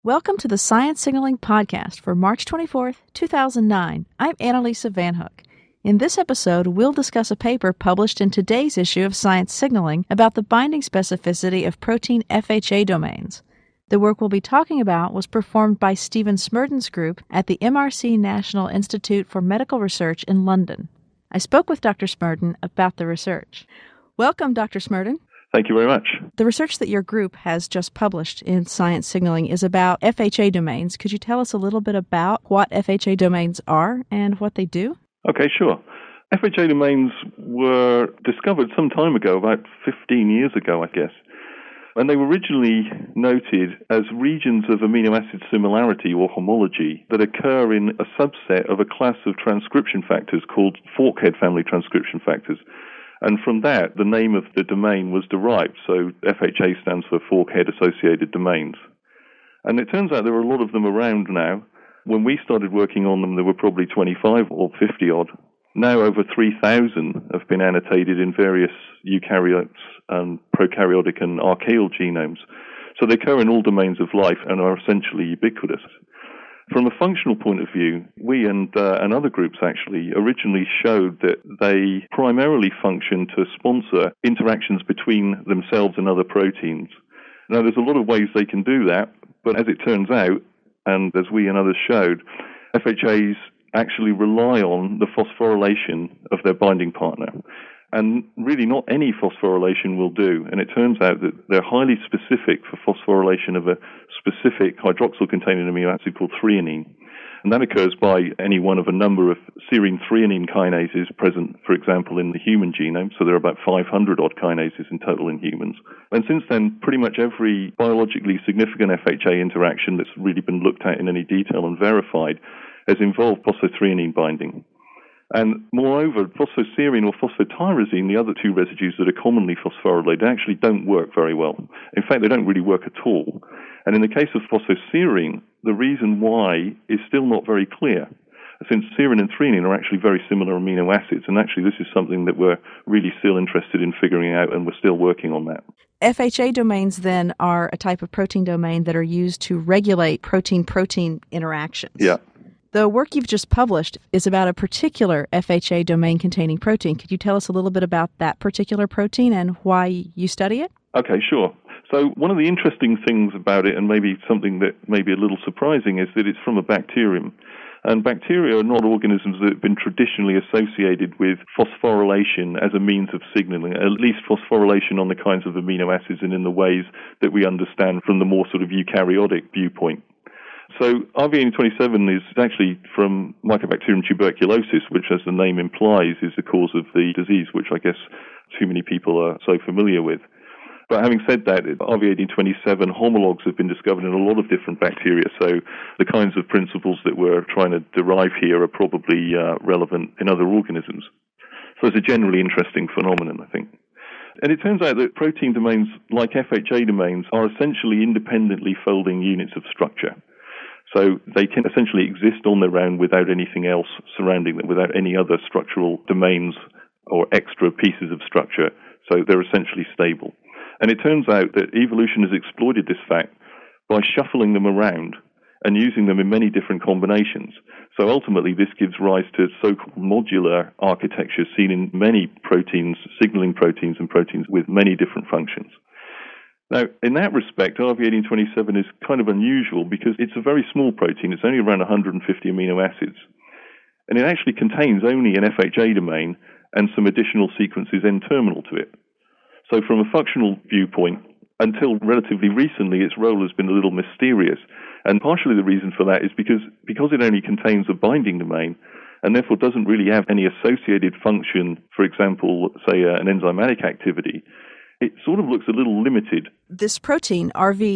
Welcome to the Science Signaling Podcast for March 24th, 2009. I'm Annalisa Van Hook. In this episode, we'll discuss a paper published in today's issue of Science Signaling about the binding specificity of protein FHA domains. The work we'll be talking about was performed by Stephen Smerdon's group at the MRC National Institute for Medical Research in London. I spoke with Dr. Smerdon about the research. Welcome, Dr. Smerdon. Thank you very much. The research that your group has just published in Science Signaling is about FHA domains. Could you tell us a little bit about what FHA domains are and what they do? Okay, sure. FHA domains were discovered some time ago, about 15 years ago, I guess. And they were originally noted as regions of amino acid similarity or homology that occur in a subset of a class of transcription factors called forkhead family transcription factors. And from that, the name of the domain was derived. So FHA stands for Forkhead Associated Domains. And it turns out there are a lot of them around now. When we started working on them, there were probably 25 or 50 odd. Now over 3,000 have been annotated in various eukaryotes and prokaryotic and archaeal genomes. So they occur in all domains of life and are essentially ubiquitous. From a functional point of view, we and other groups actually originally showed that they primarily function to sponsor interactions between themselves and other proteins. Now, there's a lot of ways they can do that, but as it turns out, and as we and others showed, FHAs actually rely on the phosphorylation of their binding partner. And really not any phosphorylation will do. And it turns out that they're highly specific for phosphorylation of a specific hydroxyl-containing amino acid called threonine. And that occurs by any one of a number of serine-threonine kinases present, for example, in the human genome. So there are about 500-odd kinases in total in humans. And since then, pretty much every biologically significant FHA interaction that's really been looked at in any detail and verified has involved phosphothreonine binding. And moreover, phosphoserine or phosphotyrosine, the other two residues that are commonly phosphorylated, actually don't work very well. In fact, they don't really work at all. And in the case of phosphoserine, the reason why is still not very clear, since serine and threonine are actually very similar amino acids. And actually, this is something that we're really still interested in figuring out, and we're still working on that. FHA domains, then, are a type of protein domain that are used to regulate protein-protein interactions. Yeah. The work you've just published is about a particular FHA domain-containing protein. Could you tell us a little bit about that particular protein and why you study it? Okay, sure. So one of the interesting things about it, and maybe something that may be a little surprising, is that it's from a bacterium. And bacteria are not organisms that have been traditionally associated with phosphorylation as a means of signaling, at least phosphorylation on the kinds of amino acids and in the ways that we understand from the more sort of eukaryotic viewpoint. So RVA27 is actually from Mycobacterium tuberculosis, which, as the name implies, is the cause of the disease, which I guess too many people are so familiar with. But having said that, RVA27 homologs have been discovered in a lot of different bacteria, so the kinds of principles that we're trying to derive here are probably relevant in other organisms. So it's a generally interesting phenomenon, I think. And it turns out that protein domains, like FHA domains, are essentially independently folding units of structure. So they can essentially exist on their own without anything else surrounding them, without any other structural domains or extra pieces of structure. So they're essentially stable. And it turns out that evolution has exploited this fact by shuffling them around and using them in many different combinations. So ultimately, this gives rise to so-called modular architecture seen in many proteins, signaling proteins and proteins with many different functions. Now, in that respect, RV1827 is kind of unusual because it's a very small protein. It's only around 150 amino acids. And it actually contains only an FHA domain and some additional sequences N-terminal to it. So from a functional viewpoint, until relatively recently, its role has been a little mysterious. And partially the reason for that is because it only contains a binding domain and therefore doesn't really have any associated function, for example, say an enzymatic activity, it sort of looks a little limited. This protein,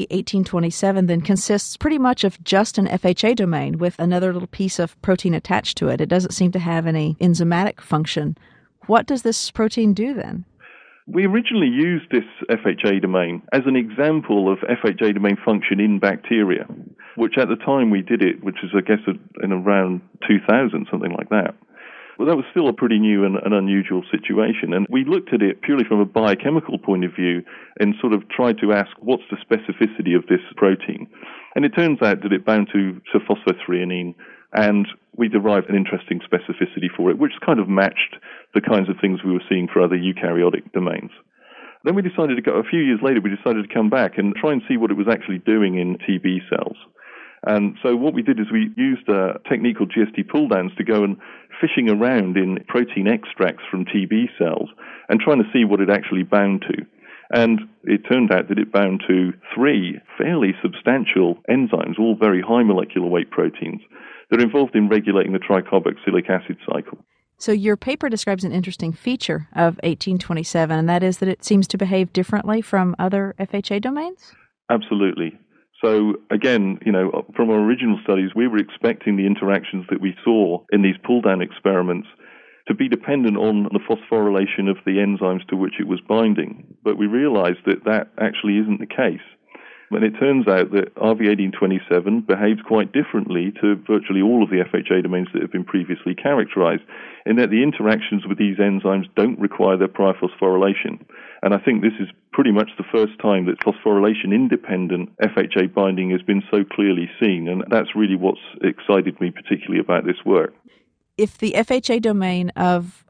RV1827, then consists pretty much of just an FHA domain with another little piece of protein attached to it. It doesn't seem to have any enzymatic function. What does this protein do then? We originally used this FHA domain as an example of FHA domain function in bacteria, which at the time we did it, which is, I guess, in around 2000, something like that. Well, that was still a pretty new and unusual situation. And we looked at it purely from a biochemical point of view and sort of tried to ask, what's the specificity of this protein? And it turns out that it bound to phosphothreonine, and we derived an interesting specificity for it, which kind of matched the kinds of things we were seeing for other eukaryotic domains. Then we decided to go, a few years later, we decided to come back and try and see what it was actually doing in TB cells. And so what we did is we used a technique called GST pull-downs to go and fishing around in protein extracts from TB cells and trying to see what it actually bound to. And it turned out that it bound to 3 fairly substantial enzymes, all very high molecular weight proteins, that are involved in regulating the tricarboxylic acid cycle. So your paper describes an interesting feature of 1827, and that is that it seems to behave differently from other FHA domains? Absolutely. So again, from our original studies, we were expecting the interactions that we saw in these pull-down experiments to be dependent on the phosphorylation of the enzymes to which it was binding. But we realized that that actually isn't the case. And it turns out that RV1827 behaves quite differently to virtually all of the FHA domains that have been previously characterized, in that the interactions with these enzymes don't require their prior phosphorylation. And I think this is pretty much the first time that phosphorylation-independent FHA binding has been so clearly seen, and that's really what's excited me particularly about this work. If the FHA domain of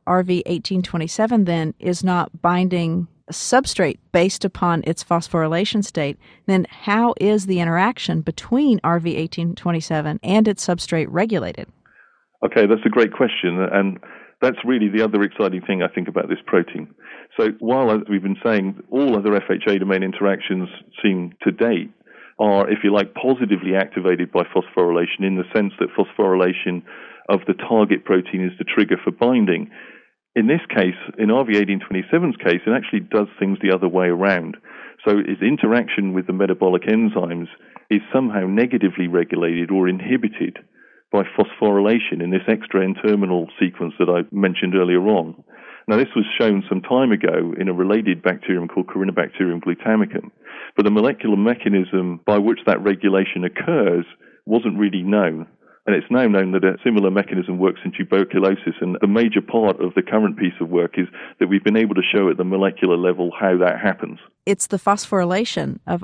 RV1827 then is not binding a substrate based upon its phosphorylation state, then how is the interaction between RV1827 and its substrate regulated? Okay, that's a great question, and that's really the other exciting thing I think about this protein. So while, as we've been saying, all other FHA domain interactions seem to date are, if you like, positively activated by phosphorylation in the sense that phosphorylation of the target protein is the trigger for binding. In this case, in RV1827's case, it actually does things the other way around. So its interaction with the metabolic enzymes is somehow negatively regulated or inhibited by phosphorylation in this extra N-terminal sequence that I mentioned earlier on. Now, this was shown some time ago in a related bacterium called Corynebacterium glutamicum, but the molecular mechanism by which that regulation occurs wasn't really known. And it's now known that a similar mechanism works in tuberculosis, and a major part of the current piece of work is that we've been able to show at the molecular level how that happens. It's the phosphorylation of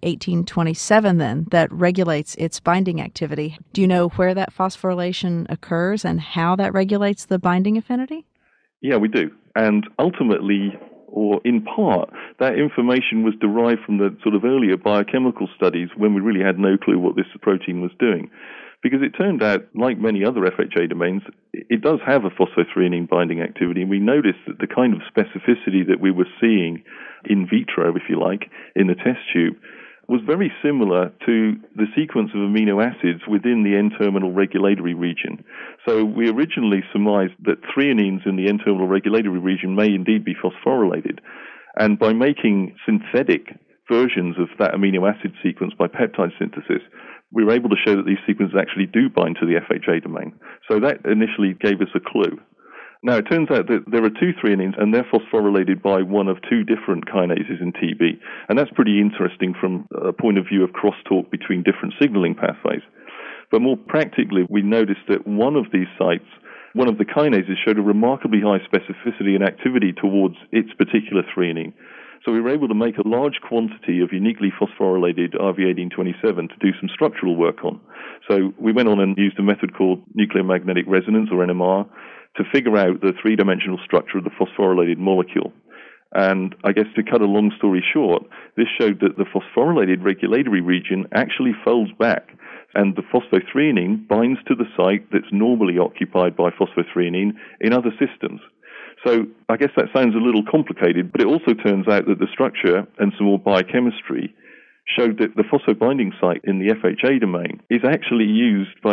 RV1827 then that regulates its binding activity. Do you know where that phosphorylation occurs and how that regulates the binding affinity? Yeah, we do. And ultimately, or in part, that information was derived from the sort of earlier biochemical studies when we really had no clue what this protein was doing. Because it turned out, like many other FHA domains, it does have a phosphothreonine binding activity, and we noticed that the kind of specificity that we were seeing in vitro, if you like, in the test tube, was very similar to the sequence of amino acids within the N-terminal regulatory region. So we originally surmised that threonines in the N-terminal regulatory region may indeed be phosphorylated. And by making synthetic versions of that amino acid sequence by peptide synthesis, we were able to show that these sequences actually do bind to the FHA domain. So that initially gave us a clue. Now, it turns out that there are 2 threonines, and they're phosphorylated by one of 2 different kinases in TB. And that's pretty interesting from a point of view of crosstalk between different signaling pathways. But more practically, we noticed that one of these sites, one of the kinases, showed a remarkably high specificity and activity towards its particular threonine. So we were able to make a large quantity of uniquely phosphorylated RV1827 to do some structural work on. So we went on and used a method called nuclear magnetic resonance, or NMR, to figure out the 3-dimensional structure of the phosphorylated molecule. And I guess to cut a long story short, this showed that the phosphorylated regulatory region actually folds back, and the phosphothreonine binds to the site that's normally occupied by phosphothreonine in other systems. So I guess that sounds a little complicated, but it also turns out that the structure and some more biochemistry showed that the phospho-binding site in the FHA domain is actually used by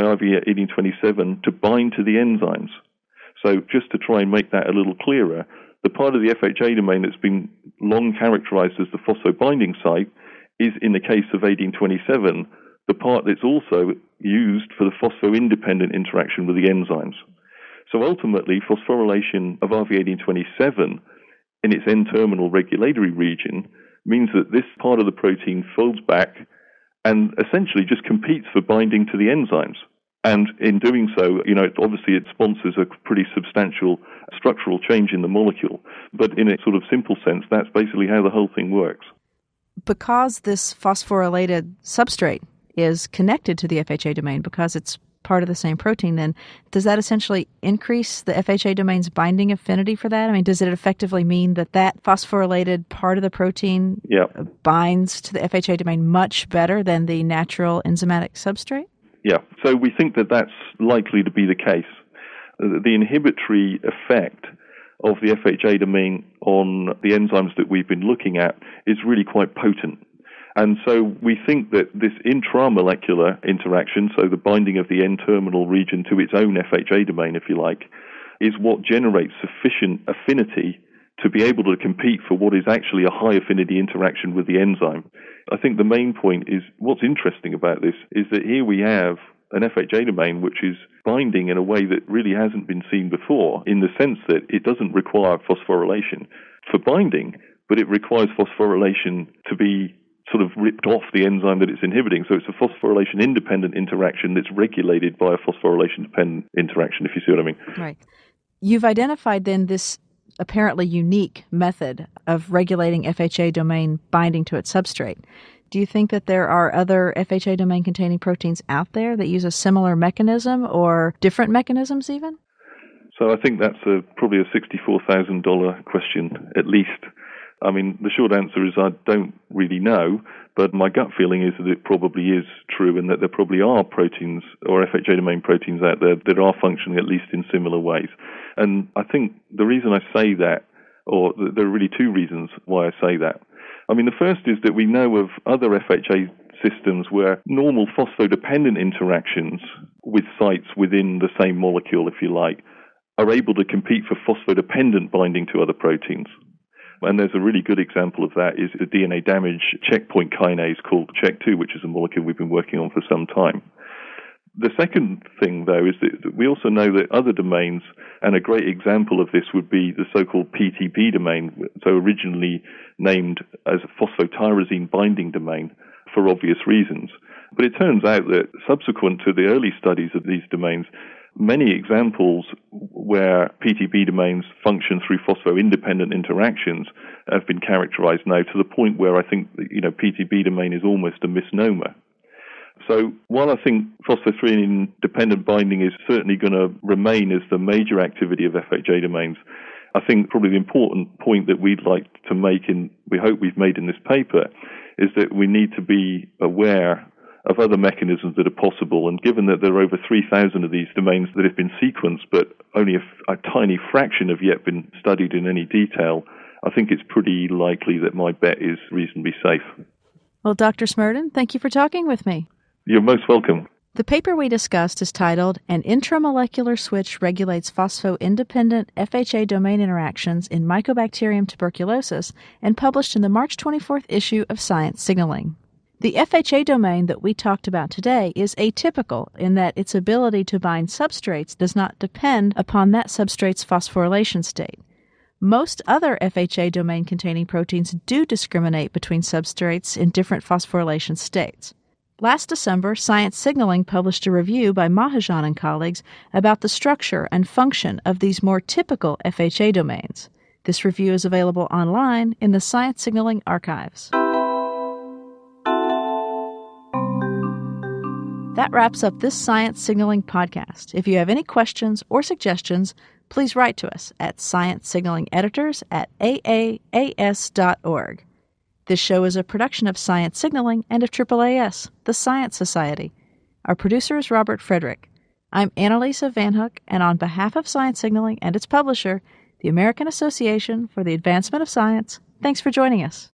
RV1827 to bind to the enzymes. So just to try and make that a little clearer, the part of the FHA domain that's been long characterized as the phospho-binding site is, in the case of 1827, the part that's also used for the phospho-independent interaction with the enzymes. So ultimately, phosphorylation of RV1827 in its N-terminal regulatory region means that this part of the protein folds back and essentially just competes for binding to the enzymes. And in doing so, obviously it sponsors a pretty substantial structural change in the molecule. But in a sort of simple sense, that's basically how the whole thing works. Because this phosphorylated substrate is connected to the FHA domain, because it's part of the same protein, then does that essentially increase the FHA domain's binding affinity for that? I mean, does it effectively mean that phosphorylated part of the protein binds to the FHA domain much better than the natural enzymatic substrate? Yeah, so we think that that's likely to be the case. The inhibitory effect of the FHA domain on the enzymes that we've been looking at is really quite potent. And so we think that this intramolecular interaction, so the binding of the N-terminal region to its own FHA domain, if you like, is what generates sufficient affinity to be able to compete for what is actually a high affinity interaction with the enzyme. I think the main point is, what's interesting about this is that here we have an FHA domain which is binding in a way that really hasn't been seen before, in the sense that it doesn't require phosphorylation for binding, but it requires phosphorylation to be sort of ripped off the enzyme that it's inhibiting. So it's a phosphorylation-independent interaction that's regulated by a phosphorylation-dependent interaction, if you see what I mean. Right. You've identified then this apparently unique method of regulating FHA domain binding to its substrate. Do you think that there are other FHA domain-containing proteins out there that use a similar mechanism or different mechanisms even? So I think that's probably a $64,000 question at least. I mean, the short answer is I don't really know, but my gut feeling is that it probably is true and that there probably are proteins or FHA domain proteins out there that are functioning at least in similar ways. And I think the reason I say that, or there are really two reasons why I say that. I mean, the first is that we know of other FHA systems where normal phosphodependent interactions with sites within the same molecule, if you like, are able to compete for phosphodependent binding to other proteins. And there's a really good example of that is the DNA damage checkpoint kinase called CHEK2, which is a molecule we've been working on for some time. The second thing, though, is that we also know that other domains, and a great example of this would be the so-called PTB domain, so originally named as a phosphotyrosine binding domain for obvious reasons. But it turns out that subsequent to the early studies of these domains, many examples where PTB domains function through phospho-independent interactions have been characterized now to the point where I think, PTB domain is almost a misnomer. So while I think phosphothreonine-dependent binding is certainly going to remain as the major activity of FHA domains, I think probably the important point that we'd like to make, we hope we've made in this paper, is that we need to be aware of other mechanisms that are possible. And given that there are over 3,000 of these domains that have been sequenced, but only a tiny fraction have yet been studied in any detail, I think it's pretty likely that my bet is reasonably safe. Well, Dr. Smerdon, thank you for talking with me. You're most welcome. The paper we discussed is titled, An Intramolecular Switch Regulates Phospho-Independent FHA Domain Interactions in Mycobacterium Tuberculosis, and published in the March 24th issue of Science Signaling. The FHA domain that we talked about today is atypical in that its ability to bind substrates does not depend upon that substrate's phosphorylation state. Most other FHA domain-containing proteins do discriminate between substrates in different phosphorylation states. Last December, Science Signaling published a review by Mahajan and colleagues about the structure and function of these more typical FHA domains. This review is available online in the Science Signaling archives. That wraps up this Science Signaling podcast. If you have any questions or suggestions, please write to us at sciencesignalingeditors@aaas.org. This show is a production of Science Signaling and of AAAS, the Science Society. Our producer is Robert Frederick. I'm Annalisa Van Hook, and on behalf of Science Signaling and its publisher, the American Association for the Advancement of Science, thanks for joining us.